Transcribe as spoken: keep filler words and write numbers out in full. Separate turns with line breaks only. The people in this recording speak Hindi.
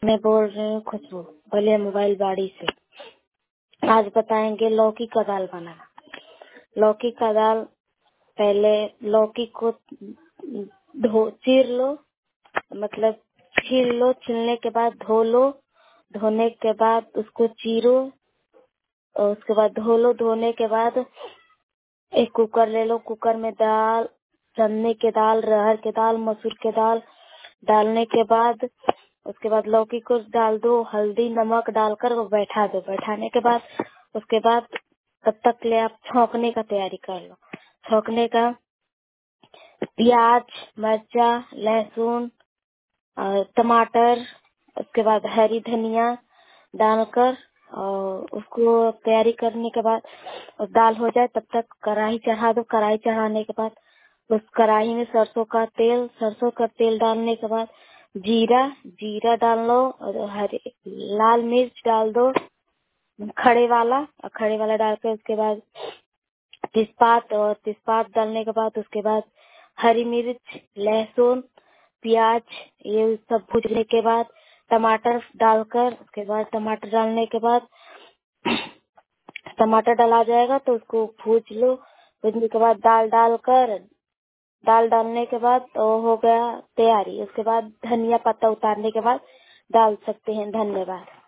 मैं बोल रही हूँ खुशबू, बोले मोबाइल बाड़ी से। आज बताएंगे लौकी का दाल बनाना। लौकी का दाल, पहले लौकी को धो चीर लो, मतलब छील लो, छीलने के बाद धो लो, धोने के बाद उसको चीरो और उसके बाद धो लो। धोने के बाद एक कुकर ले लो, कुकर में दाल, चने के दाल, अरहर के दाल, मसूर के दाल डालने के बाद उसके बाद लौकी को डाल दो, हल्दी नमक डालकर वो बैठा दो। बैठाने के बाद उसके बाद तब तक ले आप छौंकने का तैयारी कर लो। छौंकने का प्याज, मिर्चा, लहसुन और टमाटर, उसके बाद हरी धनिया डालकर और उसको तैयारी करने के बाद और दाल हो जाए तब तक कढ़ाई चढ़ा दो। कढ़ाई चढ़ाने के बाद उस कढ़ाई में सरसों का तेल सरसों का तेल डालने के बाद जीरा जीरा डाल लो और हरी लाल मिर्च डाल दो, खड़े वाला और खड़े वाला डाल के उसके बाद तेजपात और तेजपात डालने के बाद उसके बाद हरी मिर्च, लहसुन, प्याज, ये सब भूनने के बाद टमाटर डालकर उसके बाद टमाटर डालने के बाद टमाटर डाला जाएगा तो उसको भून लो। भूनने के बाद दाल डालकर दाल डालने के बाद तो हो गया तैयारी। उसके बाद धनिया पत्ता उतारने के बाद डाल सकते हैं। धन्यवाद।